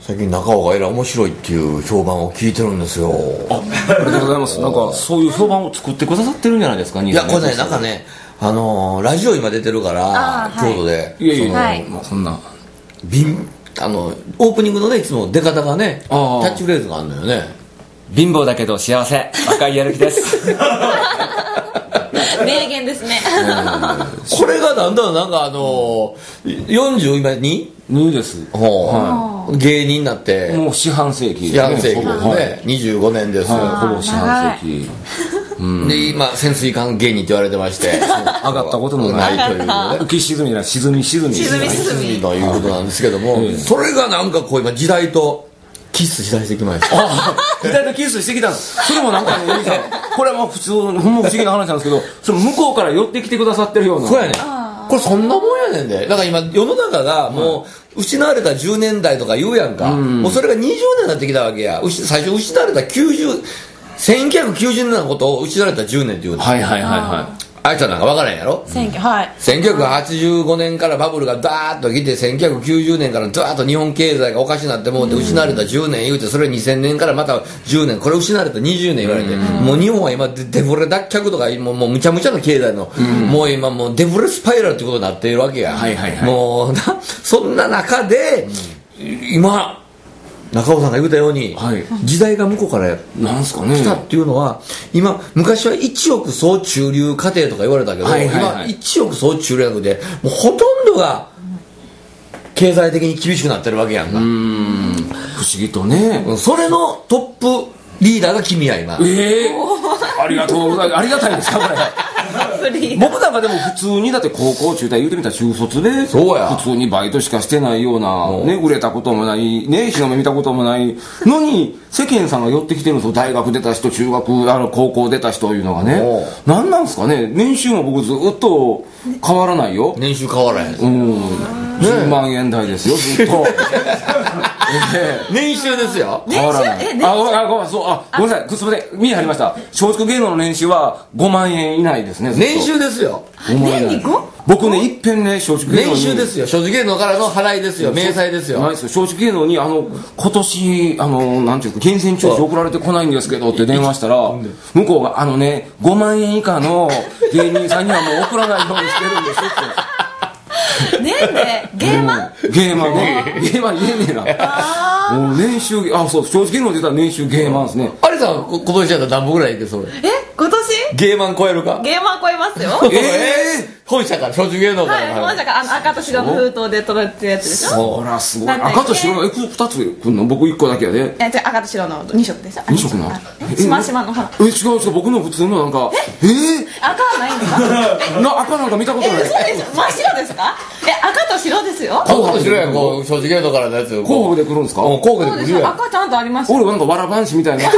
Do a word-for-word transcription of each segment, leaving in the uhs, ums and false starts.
最近中尾がえらい面白いっていう評判を聞いてるんですよ。 あ、ありがとうございます。なんかそういう評判を作ってくださってるんじゃないですか。 いやこれねなんかねあのー、ラジオ今出てるから京都で、 いやいやいや、 はい、 まあ、そんなビンあのオープニングのねいつも出方がねキャッチフレーズがあるのよね。 貧乏だけど幸せ赤いやる気です名言ですねこれがだんだんなんかあのー、よんじゅう今ににです、 はい、芸人になってもう四半世紀四半世紀ですね、はい、にじゅうごねんです、 はい、ほぼ四半世紀、 うん、で今潜水艦芸人って言われてまして上がったことのないというね、浮き沈みじゃない沈み沈み沈み沈みということなんですけども、はい、それがなんかこう今時代とキスしだしてきました。 あ時代とキスしてきたんです。それもなんかねこれはもう普通ほんま不思議な話なんですけど、その向こうから寄ってきてくださってるような。 そうやねこれそんなもんやねんで。だから今世の中がもう失われたじゅうねんだいとか言うやんか、うん、もうそれがにじゅうねんになってきたわけや。最初失われたきゅうじゅうせんきゅうひゃくきゅうじゅうねんのことを失われたじゅうねんって言うの。 はいはいはいはい。 あいつはなんか分からへんやろ、 はい、 せんきゅうひゃくはちじゅうごねんからバブルがダーッと来てせんきゅうひゃくきゅうじゅうねんからダーッと日本経済がおかしになってもうて失われたじゅうねん言うて、それにせんねんからまたじゅうねん、これ失われたにじゅうねん言われて、もう日本は今デフレ脱却とかもうもうむちゃむちゃな経済の、もう今もうデフレスパイラルってことになっているわけや、 はいはいはい、 もうなそんな中で今中尾さんが言ったように、はい、時代が向こうからなんすかね来たっていうのは、今昔はいちおく総中流家庭とか言われたけど、はいはいはい、今いちおく総中流なのでもうほとんどが経済的に厳しくなってるわけやんか。うーん不思議とね、 それのトップリーダーが君や今。 ええー、ありがとうございます。ありがたいですかこれ僕なんかでも普通にだって高校中退言うてみたら中卒でそうや普通にバイトしかしてないような、ね、売れたこともないね日の目見たこともないのに世間さんが寄ってきてるんですよ。大学出た人中学あの高校出た人いうのがね。何なんですかね。年収も僕ずっと変わらないよ。 年収変わらへん。 うんじゅうまんえん台ですよずっと年収ですよ。 変わらない。あごめんあごめんそうあごめんなさいすみません見え張りました。松竹芸能の年収はごまんえん以内ですね。 年収ですよ。 年に ご? 僕ねいっぺんね松竹芸能に年収ですよ。松竹芸能からの払いですよ。明細ですよ。 ないですよ。松竹芸能にあの今年あのなんていうか源泉徴収送られてこないんですけどって電話したら向こうがあのねごまんえん以下の芸人さんにはもう送らないようにしてるんですって年でゲーマンゲーマンねゲーマン言えねえなもう年収あそう正直の出たら年収ゲーマンですね。 あれさん今年やったら何本ぐらいいけそれ。 え今年ゲーマン超えるか。 ゲーマン超えますよええー、本社から松竹芸能から、 はい、本社からあの赤と白の封筒で取られてるやつでしょ。 そらすごい。赤と白のふたつくんの僕いっこだけやで。 えじゃ赤と白のに色でしょ。 に色なしましまのほらえ違う違う僕の普通のなんかええ赤はないんですかな赤なんか見たことない。 え嘘でしょ。真っ白ですか。え赤と白ですよ。 赤と白やんこう松竹芸能からのやつ広報で来るんですか。 広報で来るやん。 赤ちゃんとあります。 俺なんかわらばんしみたいなえ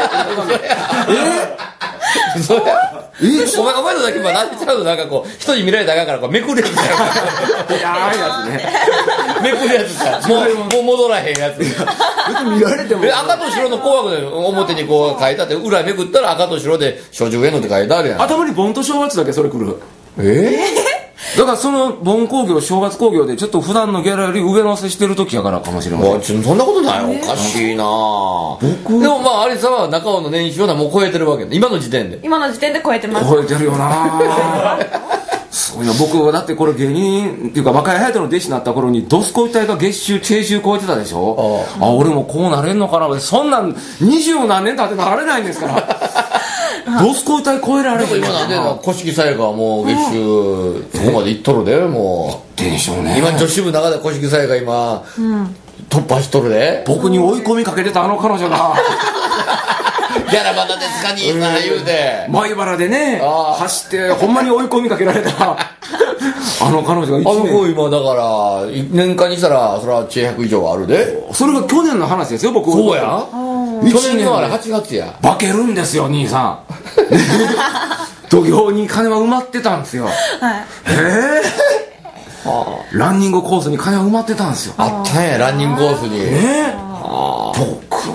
それえお前お前のだけまあ何ちゃうのなんかこう人に見られたらあかんからこうめくるやつやんやいやつねめくるやつさもうもう戻らへんやつ別に見られても赤と白の紅白で表にこう書いてあって裏めくったら赤と白で松竹芸能って書いてあるやん。 頭に盆と正月だけそれ来る。 えー、だからその盆興行正月興行でちょっと普段のギャラより上乗せしてる時やからかもしれません。 そんなことないおかしいな僕でもまあ有沙は中尾の年収はもう超えてるわけ今の時点で。 今の時点で超えてます。 超えてるよなすごいな。僕はだってこれ芸人っていうか若い隼人の弟子になった頃にドスコイ隊が月収定収超えてたでしょ。ああ俺もこうなれんのかな。そんなん二十何年経ってなれないんですからドスコイ隊超えられる。 今なんで古式さやかはもう月収そこまでいっとるでもうでしょうね。 今女子部の中で古式さやか今、うん、トップ走っとるで。 僕に追い込みかけてたあの彼女がギャラバナですか兄さん言うて前原でね走ってほんまに追い込みかけられたあの彼女がいちねんあの子今だから年間にしたらそれはひゃく以上あるで。 それが去年の話ですよ僕。 そうや去年のあれはちがつや化けるんですよ兄さん土俵に金は埋まってたんですよ。はいへえはあ、ランニングコースに金は埋まってたんですよ。 あったんやランニングコースにね。僕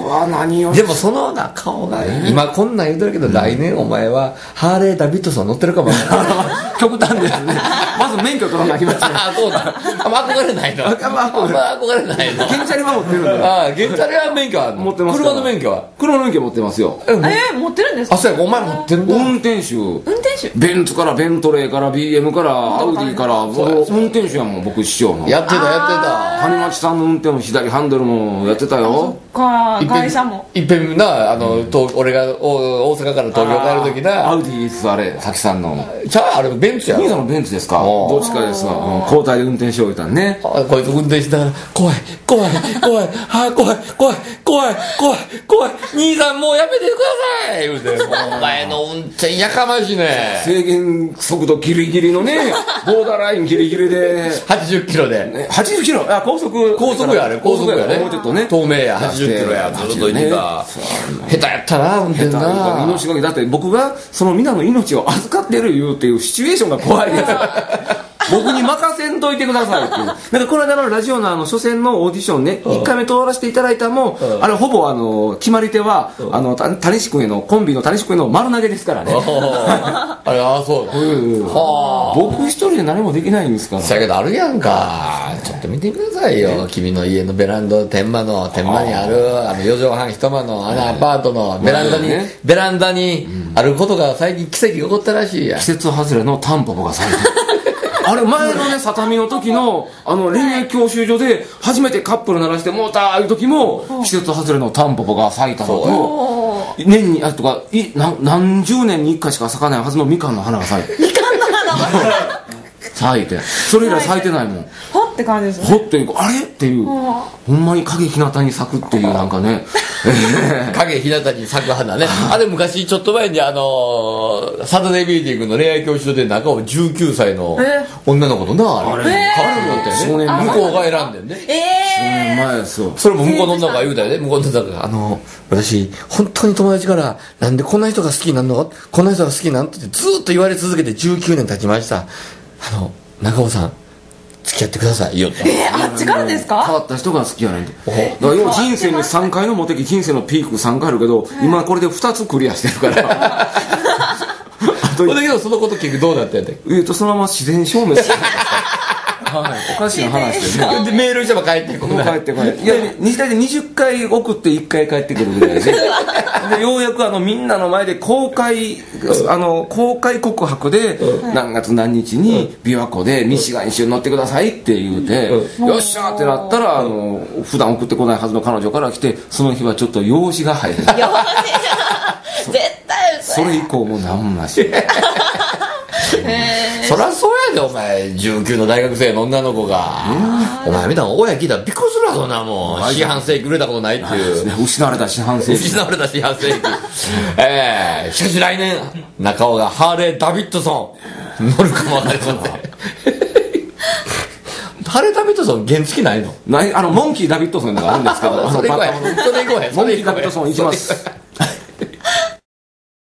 は何をでもその中尾が今こんなん言うてるけど、来年お前はハーレー・ダビッドソン乗ってるかもしれない極端ですね。まず免許取らなきゃいけない。 ああそうだあんま憧れないのあんま憧れあんま憧れないの原チャリは持ってるんだよ。 ああ原チャリは免許あるの持ってますから。 車の免許は車の免許持ってますよ。 えー、持ってるんですか？ あそうやお前持ってんだ運転手。 運転手ベンツからベントレーから ビーエム からアウディからもう運転手やもん僕師匠の。 やってたやってた谷町さんの運転も左ハンドルもやってたよ。 かいっぺん会社もいっぺんなあの、東俺がお大阪から東京帰る時なアウディですあれ崎さんの。 ちゃああれベンツやろ兄さんのベンツですか？ おーどっちかですわ。うん交代で運転しよう言うたんね。 あこいつ運転しながら怖い怖い怖いはい怖い怖い怖い怖い怖い兄さんもうやめてください言うてお前の運転やかましいね制限速度ギリギリのねボーダーラインギリギリではちじゅっキロでねはちじゅっキロあ高速高速やあれ高速やねもうちょっとね透明やはちじゅっキロやずっと行ってた下手やったな運転な命がけだって僕がその皆の命を預かってる言うっていうシチュエーションが怖いです僕に任せんといてくださいっていう。なんかこの間のラジオのあの初戦のオーディションね、いっかいめ通らせていただいたも、あれほぼあの決まり手はあのた谷志君へのコンビの谷志君への丸投げですからね。 あれああそうはあ。僕一人で何もできないんですから。 そやけどあるやんかちょっと見てくださいよ君の家のベランダ天満の天満にあるあのよじはん一間のあのアパートのベランダにベランダにあることが最近奇跡が起こったらしいや季節外れのタンポポが咲いてあれ前のね畳の時のあの恋愛教習所で初めてカップル鳴らしてもうたいう時も季節外れのタンポポが咲いたのと年にあとかい何何十年にいっかいしか咲かないはずのみかんの花が咲いてみかんの花咲いてそれ以来咲いてないもんほって感じですねほってあれっていうほんまに影ひなたに咲くっていうなんかね影ひなたに咲く花ねあれ昔ちょっと前にあのー、サタデービーティングの恋愛教室で中をじゅうきゅうさいの女の子となあれカップルだったよね向こうが選んでんねええー、前そうそれも向こうの女が言うたよね向こうの女があの私本当に友達からなんでこんな人が好きになるのこんな人が好きになるのってずっと言われ続けてじゅうきゅうねん経ちましたあの中尾さん付き合ってくださいよとえー、あっちからですか変わった人が好きやねんてだから要は人生にさんかいのモテ期人生のピークさんかいあるけど今これでふたつクリアしてるからあとだけどそのこと聞くどうなったんやってえーとそのまま自然消滅するんですかはい、おかしい話ですねでメールしても帰ってこもうない帰ってこないいや日大でにじゅっかい送っていっかい帰ってくるぐらいででようやくあのみんなの前で公開あの公開告白で何月何日に琵琶湖でミシガン一緒に乗ってくださいって言うてよっしゃーってなったらあの普段送ってこないはずの彼女から来てその日はちょっと用事が入る絶対嘘それ以降もう何もなしそりゃそうやでお前じゅうきゅうの大学生の女の子がお前みたいな親聞いたらびっくりするわそんなもん四半世紀売れたことないっていう失われた四半世紀失われた四半世紀ええー、しかし来年中尾がハーレー・ダビッドソン乗るかもわかりませんハーレー・ダビッドソン原付ないのないあのモンキー・ダビッドソンがあるんですけどそれ行こうやそれ行こうやモンキー・ダビッドソン行きます